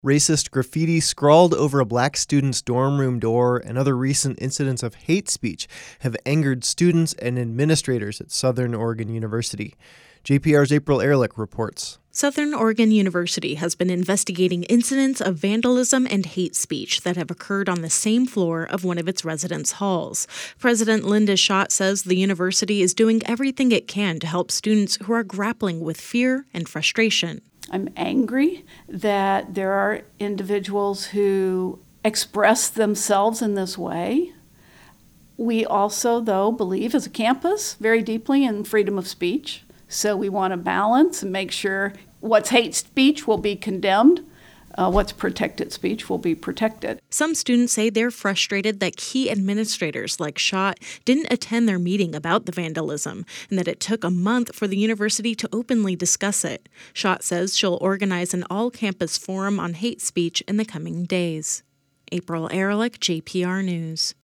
Racist graffiti scrawled over a black student's dorm room door and other recent incidents of hate speech have angered students and administrators at Southern Oregon University. JPR's April Ehrlich reports. Southern Oregon University has been investigating incidents of vandalism and hate speech that have occurred on the same floor of one of its residence halls. President Linda Schott says the university is doing everything it can to help students who are grappling with fear and frustration. I'm angry that there are individuals who express themselves in this way. We also, though, believe as a campus very deeply in freedom of speech. So we want to balance and make sure what's hate speech will be condemned, what's protected speech will be protected. Some students say they're frustrated that key administrators like Schott didn't attend their meeting about the vandalism and that it took a month for the university to openly discuss it. Schott says she'll organize an all-campus forum on hate speech in the coming days. April Ehrlich, JPR News.